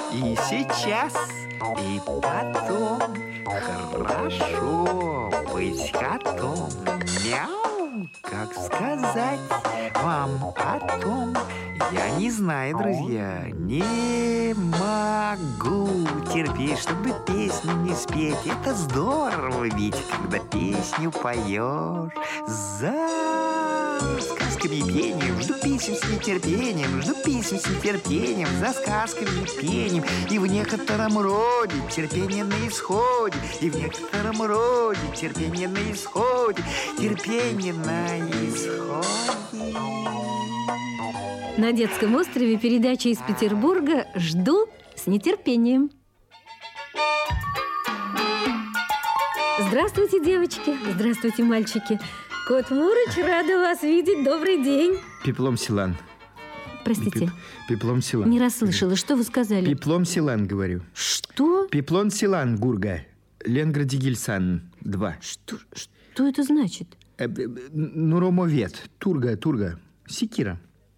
И сейчас, и потом. Хорошо быть котом. Мяу, как сказать вам о том? Я не знаю, друзья, не могу терпеть, чтобы песню не спеть. Это здорово ведь, когда песню поешь за сказками и пением. Жду песен с нетерпением, жду песен с нетерпением, за сказками и пением. И в некотором роде терпение на исходе, и в некотором роде терпение на исходе, терпение на исходе. На детском острове передача из Петербурга «Жду с нетерпением». Здравствуйте, девочки! Здравствуйте, мальчики! Кот Мурыч, рада вас видеть. Добрый день! Пеплом Силан. Простите. Пеплом Силан. Не расслышала. Что вы сказали? Пеплом Силан, говорю. Что? Пеплон Силан, Гурга. Ленградигильсан, 2. Что это значит? Нуромовет. Турга. Секира.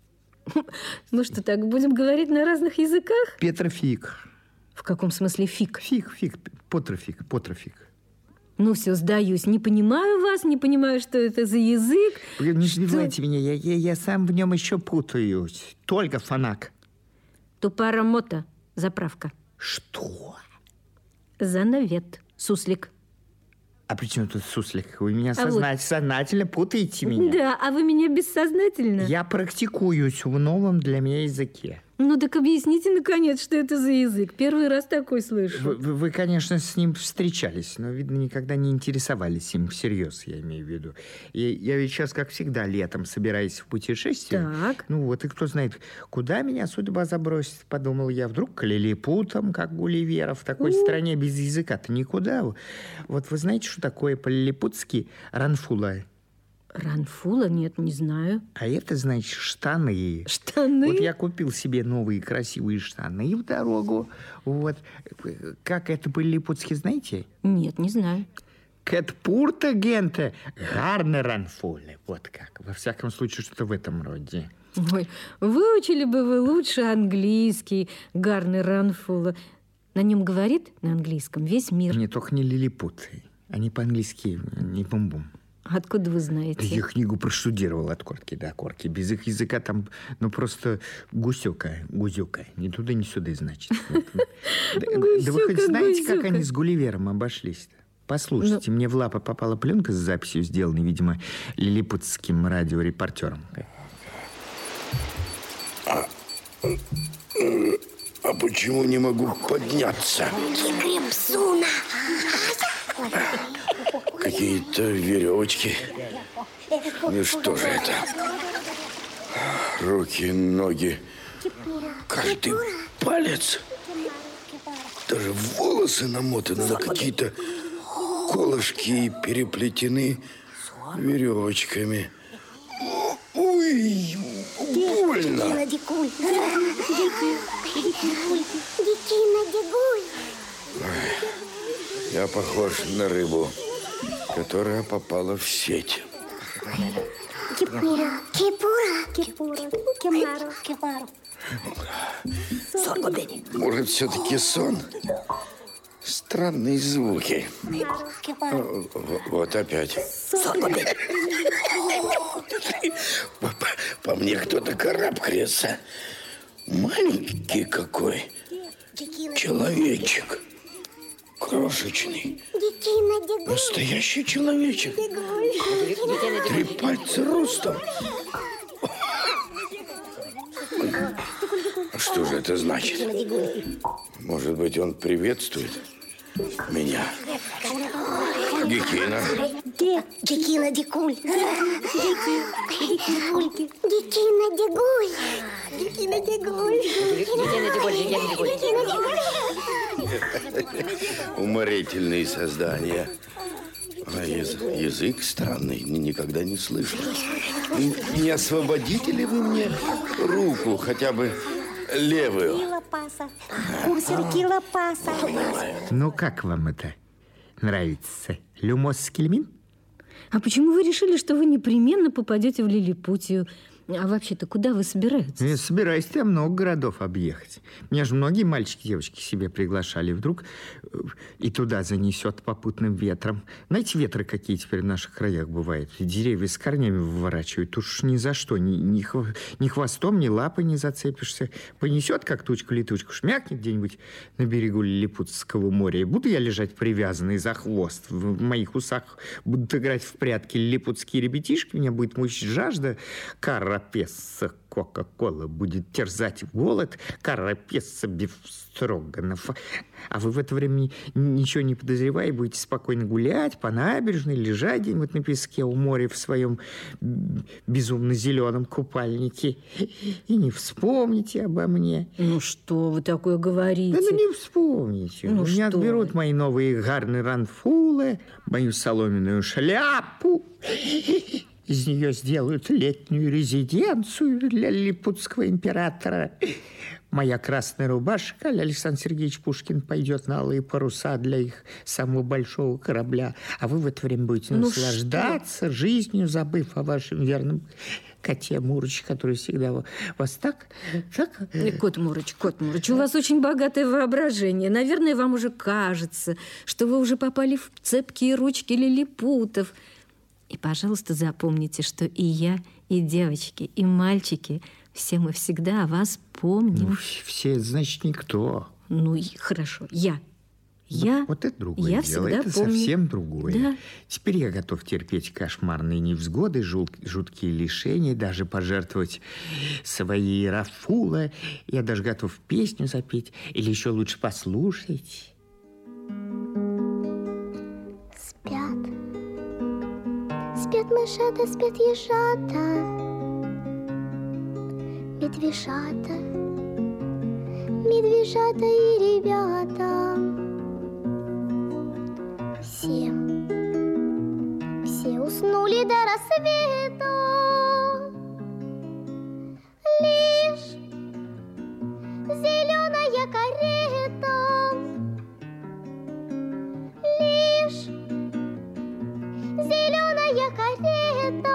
Ну что, так будем говорить на разных языках? Петрофик. В каком смысле фиг? Фиг. Потрофик. Ну все, сдаюсь. Не понимаю вас, не понимаю, что это за язык. Не сбивайте меня, я сам в нем еще путаюсь. Только фанак. Тупарамота. Заправка. Что? Занавет. Суслик. А при чем тут суслик? Вы меня сознательно путаете меня. Да, а вы меня бессознательно. Я практикуюсь в новом для меня языке. Ну так объясните, наконец, что это за язык. Первый раз такой слышу. Вы, конечно, с ним встречались, но, видно, никогда не интересовались им всерьез, я имею в виду. Я ведь сейчас, как всегда, летом собираюсь в путешествие. Так. Ну вот, и кто знает, куда меня судьба забросит, подумал я. Вдруг к лилипутам, как Гулливера, в такой стране без языка-то никуда. Вот вы знаете, что такое по-лилипутски ранфула? Ранфула? Нет, не знаю. А это, значит, штаны. Штаны? Вот я купил себе новые красивые штаны в дорогу. Вот. Как это по-лилипутски, знаете? Нет, не знаю. Кетпурта генте гарне ранфуле. Вот как. Во всяком случае, что-то в этом роде. Ой, выучили бы вы лучше английский гарне ранфула. На нем говорит, на английском, весь мир. Не, только не лилипуты. Они по-английски не бум-бум. Откуда вы знаете? Я книгу проштудировал от корки до корки. Без их языка там, просто гусёка. Ни туда, ни сюда, значит. Да вы хоть знаете, как они с Гулливером обошлись-то? Послушайте, мне в лапы попала пленка с записью, сделанной, видимо, лилипутским радиорепортером. А почему не могу подняться? Гребзуна! Какие-то веревочки. Ну что же это? Руки, ноги, каждый палец. Даже волосы намотаны на какие-то колышки и переплетены веревочками. Ой, больно. Я похож на рыбу, которая попала в сеть. Может, все-таки сон? Странные звуки. Вот опять. По мне кто-то карабкается. Маленький какой. Человечек. Крошечный. Настоящий человечек. 3 пальца ростом. Что же это значит? Может быть, он приветствует меня? Гекина. Гекина Дикуль. Гекина Дигуль. Гекина Дигуль. Уморительные создания. А язык странный, никогда не слышал. Не освободите ли вы мне руку, хотя бы левую? Ну, как вам это нравится? Люмос Скельмин? А почему вы решили, что вы непременно попадете в Лилипутию? А вообще-то куда вы собираетесь? Я собираюсь я много городов объехать. Меня же многие мальчики, девочки к себе приглашали. Вдруг и туда занесет попутным ветром. Знаете, ветры какие теперь в наших краях бывают? Деревья с корнями выворачивают. Уж ни за что. Ни хвостом, ни лапой не зацепишься. Понесет, как тучку-летучку, шмякнет где-нибудь на берегу Лилипутского моря. И буду я лежать привязанный за хвост. В моих усах будут играть в прятки лилипутские ребятишки. Меня будет мучить жажда. Карапесса Кока-Кола будет терзать голод. Карапесса Бефстроганов. А вы в это время ничего не подозревая, будете спокойно гулять по набережной, лежать где-нибудь на песке у моря в своем безумно зеленом купальнике. И не вспомните обо мне. Ну что вы такое говорите? Да не вспомните. Ну, У меня что отберут мои новые гарны ранфулы, мою соломенную шляпу. Из нее сделают летнюю резиденцию для лилипутского императора. Моя красная рубашка, Александр Сергеевич Пушкин пойдет на алые паруса для их самого большого корабля. А вы в это время будете наслаждаться жизнью, забыв о вашем верном коте Мурыч, который всегда вас так... Кот Мурыч, у вас очень богатое воображение. Наверное, вам уже кажется, что вы уже попали в цепкие ручки лилипутов. И, пожалуйста, запомните, что и я, и девочки, и мальчики, все мы всегда о вас помним. Ну, все, значит, никто. Ну, хорошо, я. Вот это другое дело, это помню. совсем другое. Да. Теперь я готов терпеть кошмарные невзгоды, жуткие лишения, даже пожертвовать свои рафулы. Я даже готов песню запеть, или еще лучше послушать. Спят мышата, спят ежата, медвежата, медвежата и ребята. Все уснули до рассвета. Лишь зеленая карета, лишь зеленая карета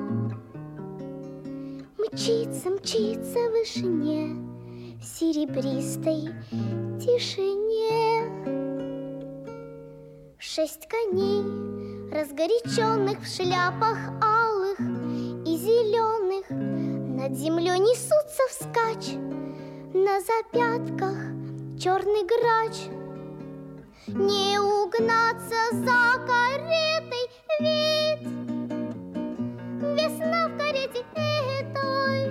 мчится в вышине, в серебристой тишине. 6 коней, разгоряченных в шляпах алых и зеленых, над землей несутся вскачь, на запятках черный грач. Не угнаться за каретой, ведь весна в карете этой,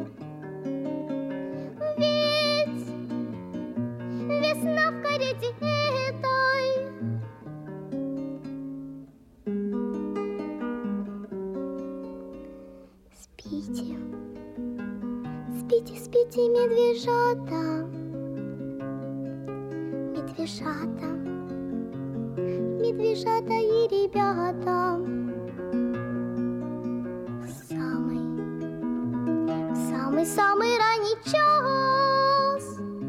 ведь весна в карете этой. Спите, спите, спите, медвежата, медвежата, медвежата и ребята. Самый ранний час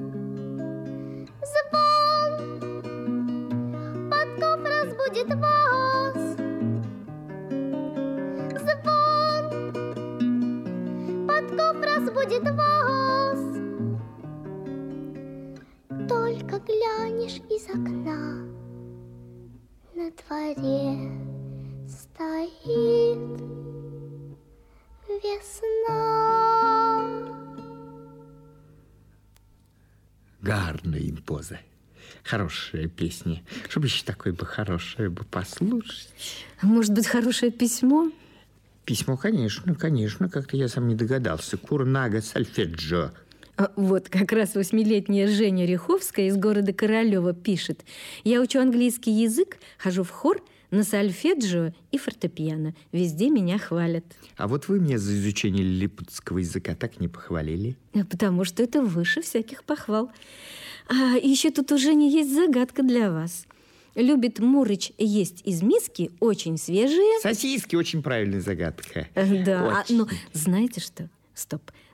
звон подков разбудит вас. Звон подков разбудит вас. Только глянешь из окна, на дворе стоит весна. Гарная импоза. Хорошая песня. Чтобы еще такое бы хорошее бы послушать. Может быть, хорошее письмо? Письмо, конечно. Как-то я сам не догадался. Курнага сольфеджио. Вот как раз 8-летняя Женя Ряховская из города Королева пишет. Я учу английский язык, хожу в хор, на сольфеджио и фортепиано. Везде меня хвалят. А вот вы меня за изучение лилипутского языка так не похвалили. Потому что это выше всяких похвал. А еще тут у Жени есть загадка для вас. Любит Мурыч есть из миски очень свежие... Сосиски, очень правильная загадка. Да, Очень. но знаете что? Стоп.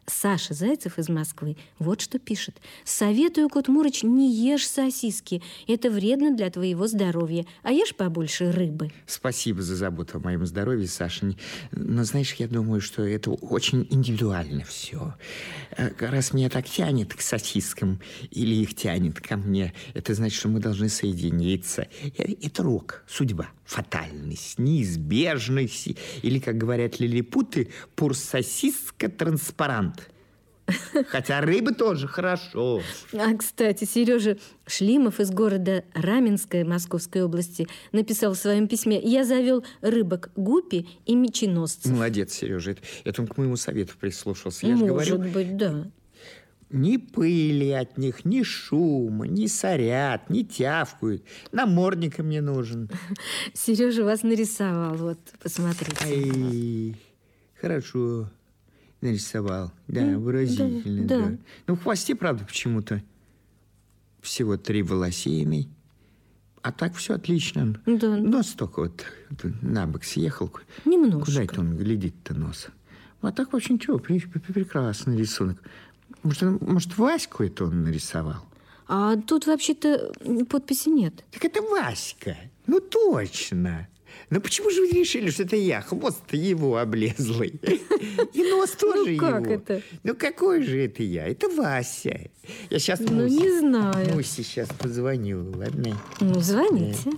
Саша Зайцев из Москвы вот что пишет. Советую, Кот Мурыч, не ешь сосиски. Это вредно для твоего здоровья. А ешь побольше рыбы. Спасибо за заботу о моем здоровье, Саша. Но, знаешь, я думаю, что это очень индивидуально все. Раз меня так тянет к сосискам или их тянет ко мне, это значит, что мы должны соединиться. Это рок, судьба, фатальность, неизбежность. Или, как говорят лилипуты, пур сосиска транспарант. Хотя рыба тоже хорошо. А, кстати, Сережа Шлимов из города Раменское Московской области написал в своем письме: я завел рыбок гуппи и меченосцев. Молодец, Сережа. Это он к моему совету прислушался. Я же говорю, может быть, да. ни пыли от них, ни шума, ни сорят, ни тявкают. Намордник им не нужен. Сережа вас нарисовал, вот, посмотрите. Ай, хорошо. Нарисовал. Да, выразительно. Да. Ну, в хвосте, правда, почему-то всего 3 волосины. А так все отлично. Да. Нос только вот на бок съехал. Немножко. Куда это он глядит-то нос? А так, в общем, ничего, в принципе, прекрасный рисунок. Может, Ваську это он нарисовал? А тут вообще-то подписи нет. Так это Васька. Ну, точно. Но почему же вы решили, что это я? Хвост-то его облезлый. И нос тоже его. Ну, как это? Ну, какой же это я? Это Вася. Я сейчас не знаю. Мусе сейчас позвоню, ладно? Ну, звоните.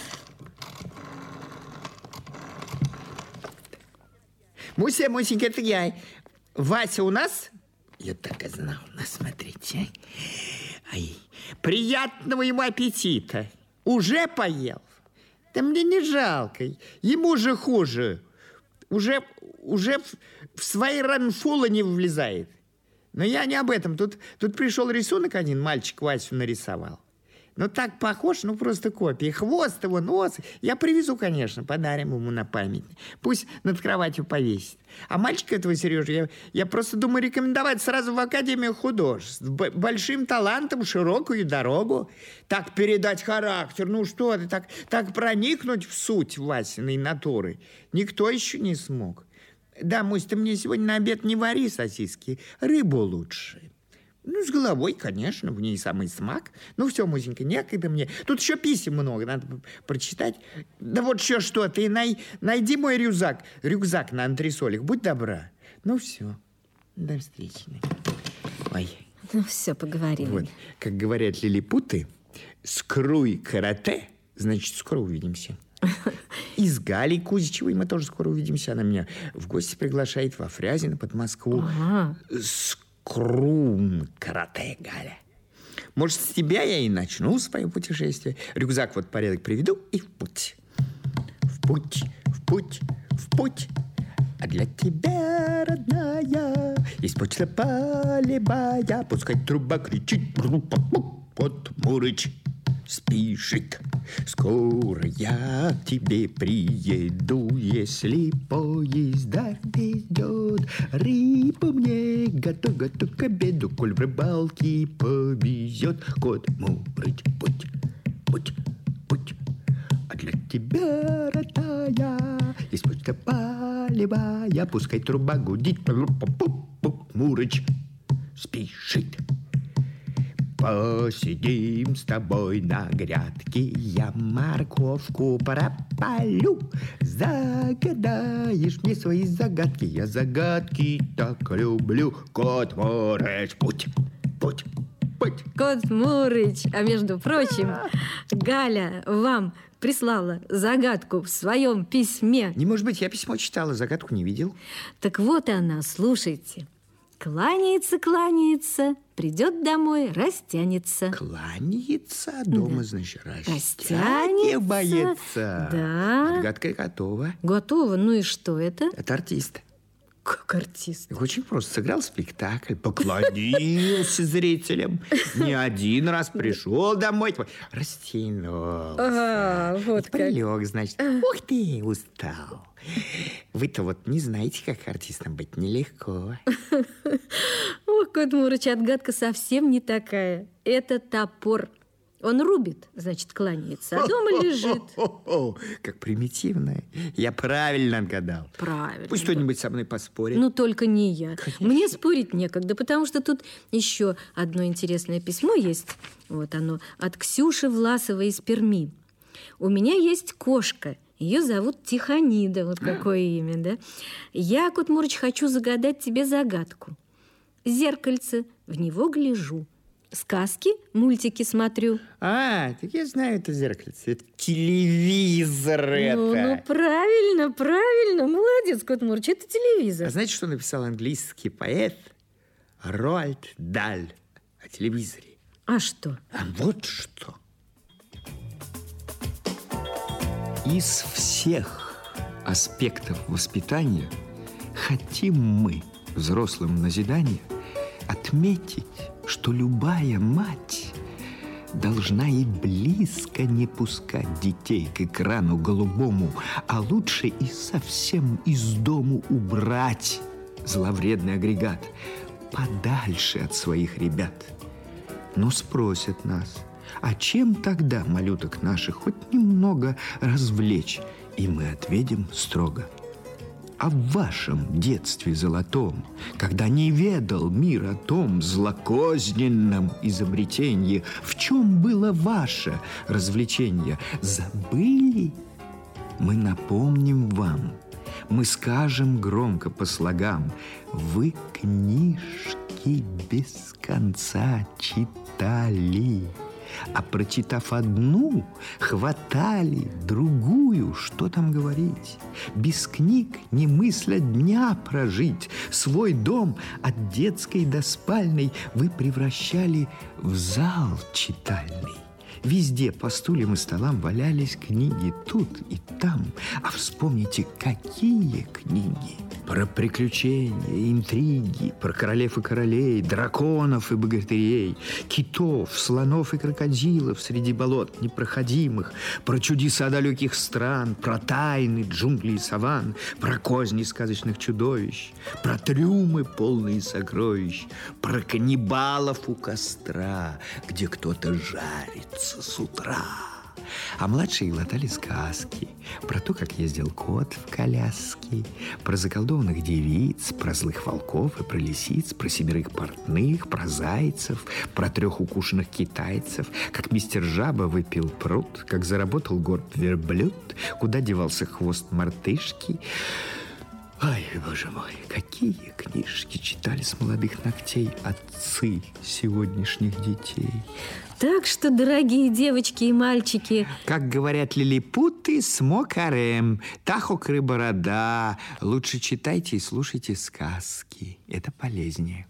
Муся, Мусенька, это я. Вася у нас? Я так и знал. Ну, смотрите. Ай, приятного ему аппетита. Уже поел? Да мне не жалко. Ему же хуже. Уже в свои ранфулы не влезает. Но я не об этом. Тут пришел рисунок один, мальчик Васю нарисовал. Ну, так похож, ну, просто копия. Хвост его, нос. Я привезу, конечно, подарим ему на память. Пусть над кроватью повесит. А мальчика этого, Сережа, я просто думаю рекомендовать сразу в Академию художеств. С большим талантом, широкую дорогу. Так передать характер. Ну, что ты, так проникнуть в суть Васиной натуры. Никто еще не смог. Да, Мусь, ты мне сегодня на обед не вари сосиски. Рыбу лучше. Ну, с головой, конечно, в ней самый смак. Ну, все, Мусенька, некогда мне. Тут еще писем много, надо прочитать. Да вот еще что, ты найди мой рюкзак на антресолях, будь добра. Ну, все, до встречи. Ой. Ну, все, поговорили. Вот, как говорят лилипуты, скруй карате, значит, скоро увидимся. И с Галей Кузичевой мы тоже скоро увидимся. Она меня в гости приглашает во Фрязино под Москву. Ага. Скрум карате, Галя. Может, с тебя я и начну свое путешествие. Рюкзак вот порядок приведу и в путь. В путь, в путь, в путь. А для тебя, родная, есть почта полевая. Пускай труба кричит, Кот Мурыч спешит. Скоро я к тебе приеду, если поезд доведет. Рыбу мне готов к обеду, коль в рыбалке повезет. Кот Мурыч, путь, путь, путь. А для тебя, родная, есть почта полевая. Пускай труба гудит, Мурыч спешит. Посидим с тобой на грядке, я морковку пропалю. Загадаешь мне свои загадки, я загадки так люблю. Кот Мурыч, путь, путь, путь. Кот Мурыч, а между прочим, Галя вам прислала загадку в своем письме. Не может быть, я письмо читала, загадку не видел. Так вот она, слушайте. Кланяется, кланяется, придет домой, растянется. Кланяется, а дома, да. Значит, растянется. Боится. Да. Отгадка готова. Готова, ну и что это? Это артист. Как артист? Очень просто. Сыграл спектакль, поклонился зрителям. Не один раз пришел домой, растянулся. Вот как. Прилег, значит. Ух ты, устал. Вы-то вот не знаете, как артистом быть нелегко. Ох, Кот Мурыч, отгадка совсем не такая. Это топор. Он рубит, значит, кланяется, а дома лежит. Как примитивно. Я правильно отгадал. Правильно. Пусть кто-нибудь со мной поспорит. Ну, только не я. Конечно. Мне спорить некогда, потому что тут еще одно интересное письмо есть. Вот оно. От Ксюши Власовой из Перми. У меня есть кошка. Ее зовут Тихонида. Вот какое имя, да? Я, Кот Мурыч, хочу загадать тебе загадку. Зеркальце, в него гляжу. Сказки, мультики смотрю. А, так я знаю это зеркальце. Это телевизор Ну, правильно. Молодец, Кот Мурыч, это телевизор. А знаете, что написал английский поэт Роальд Даль о телевизоре? А что? А вот что. Из всех аспектов воспитания хотим мы, взрослым назидания, отметить, что любая мать должна и близко не пускать детей к экрану голубому, а лучше и совсем из дому убрать зловредный агрегат подальше от своих ребят. Но спросят нас, а чем тогда малюток наших хоть немного развлечь? И мы ответим строго. А в вашем детстве золотом, когда не ведал мир о том злокозненном изобретении, в чем было ваше развлечение, забыли? Мы напомним вам, мы скажем громко по слогам: вы книжки без конца читали, а прочитав одну, хватали другую. Что там говорить? Без книг не мысля дня прожить. Свой дом от детской до спальной вы превращали в зал читальный. Везде по стульям и столам валялись книги, тут и там. А вспомните, какие книги! Про приключения, интриги, про королев и королей, драконов и богатырей, китов, слонов и крокодилов среди болот непроходимых, про чудеса далеких стран, про тайны джунглей и саван, про козни сказочных чудовищ, про трюмы, полные сокровищ, про каннибалов у костра, где кто-то жарится с утра. А младшие глотали сказки про то, как ездил кот в коляске, про заколдованных девиц, про злых волков и про лисиц, про 7 портных, про зайцев, про 3 укушенных китайцев, как мистер Жаба выпил пруд, как заработал горб верблюд, куда девался хвост мартышки. Ай, боже мой, какие книжки читали с молодых ногтей отцы сегодняшних детей. Так что, дорогие девочки и мальчики, как говорят лилипуты, смокарем, тахокры-борода. Лучше читайте и слушайте сказки. Это полезнее.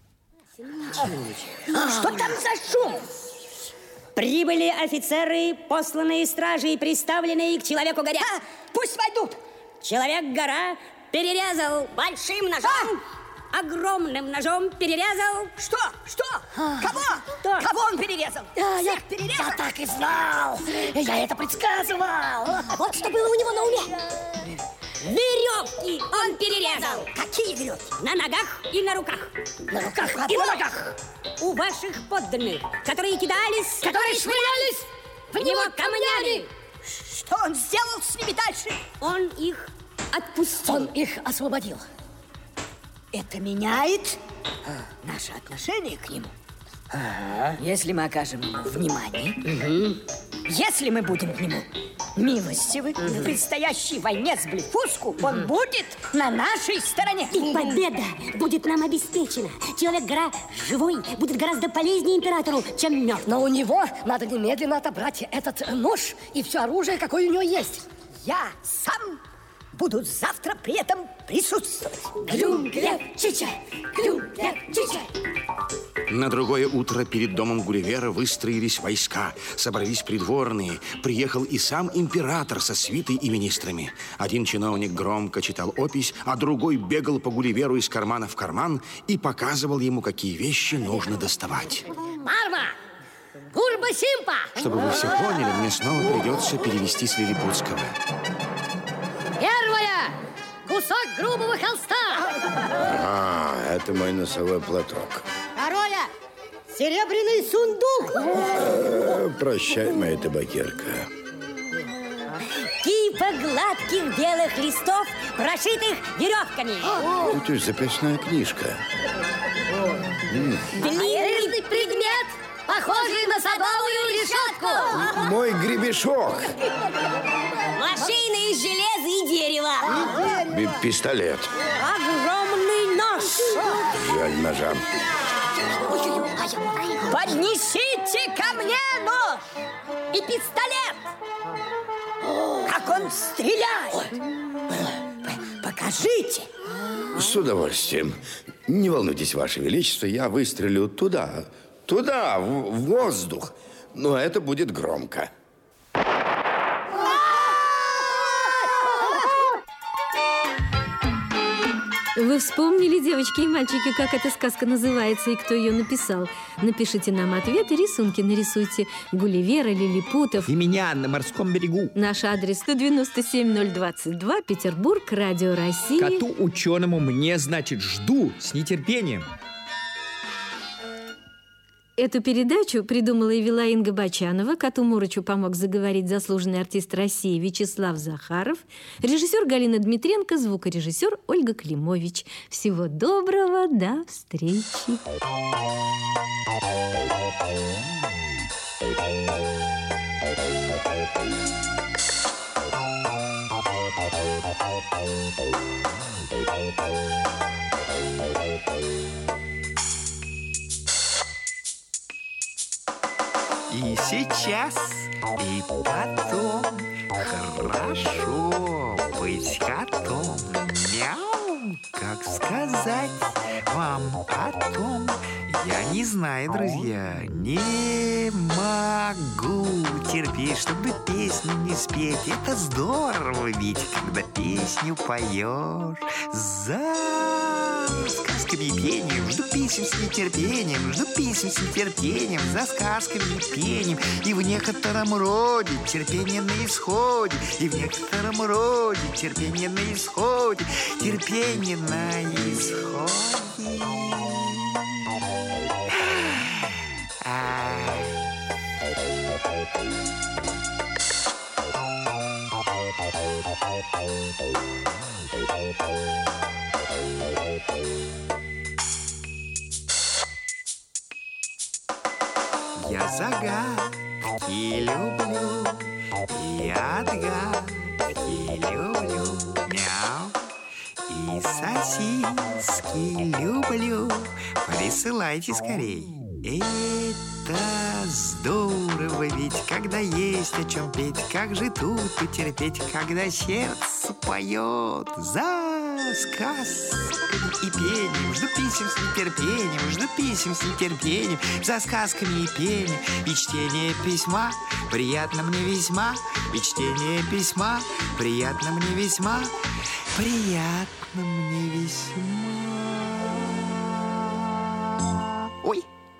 Что там за шум? Прибыли офицеры, посланные стражей, приставленные к Человеку-горе. Пусть войдут. Человек-гора перерезал большим ножом, огромным ножом перерезал. Что? Кого? Кого он перерезал? Всех перерезал? Я так и знал! Я это предсказывал! Вот что было у него на уме. Веревки он перерезал. Какие веревки? На ногах и на руках. На руках и на ногах. У ваших подданных, которые кидались, которые швырялись в него камнями. Что он сделал с ними дальше? Он их отпустил. Он их освободил. Это меняет наше отношение к нему. Если мы окажем ему внимание, если мы будем к нему милостивы, в предстоящей войне с Блефуску он будет на нашей стороне. И победа будет нам обеспечена. Человек-гора живой будет гораздо полезнее императору, чем мертвый. Но у него надо немедленно отобрать этот нож и все оружие, какое у него есть. Я сам буду завтра при этом присутствовать. Глюм-глеп-чича! Глюм-глеп-чича! На другое утро перед домом Гулливера выстроились войска, собрались придворные, приехал и сам император со свитой и министрами. Один чиновник громко читал опись, а другой бегал по Гулливеру из кармана в карман и показывал ему, какие вещи нужно доставать. Марва! Гурба-симпа! Чтобы вы все поняли, мне снова придется перевести с лилипутского. Первое! Кусок грубого холста! А, это мой носовой платок. Второе! Серебряный сундук. Прощай, моя табакерка. Кипа гладких белых листов, прошитых веревками. Это же записная книжка. Длинный предмет, похожий на садовую решетку. Мой гребешок. Машины из железа и дерева. Пистолет. Огромный нож. Жаль ножа. Поднесите ко мне нож и пистолет. Как он стреляет. Покажите. С удовольствием. Не волнуйтесь, Ваше Величество, я выстрелю туда, в воздух. Но это будет громко. Вы вспомнили, девочки и мальчики, как эта сказка называется и кто ее написал? Напишите нам ответы, рисунки нарисуйте. Гулливера, Лилипутов. И меня на морском берегу. Наш адрес 197-022, Петербург, Радио Россия. Коту ученому мне, значит, жду с нетерпением. Эту передачу придумала и вела Инга Бачанова. Коту Мурычу помог заговорить заслуженный артист России Вячеслав Захаров, режиссер Галина Дмитренко, звукорежиссер Ольга Климович. Всего доброго, до встречи. И сейчас, и потом хорошо быть котом. Мяу, как сказать вам о том? Я не знаю, друзья, не могу терпеть, чтобы песню не спеть. Это здорово ведь, когда песню поешь за сказками и пением. Жду песен с нетерпением, жду песен с нетерпением, за сказками и пением. И в некотором роде терпение на исходе, и в некотором роде терпение на исходе, терпение на исходе. Я загадки люблю, я отгадки люблю, мяу. И сосиски люблю, присылайте скорей. Это здорово ведь, когда есть о чем петь. Как же тут потерпеть, когда сердце поет за сказками и пением. Жду писем с нетерпением, жду писем с нетерпением, за сказками и пением. И чтение письма приятно мне весьма, и чтение письма приятно мне весьма, приятно мне весьма.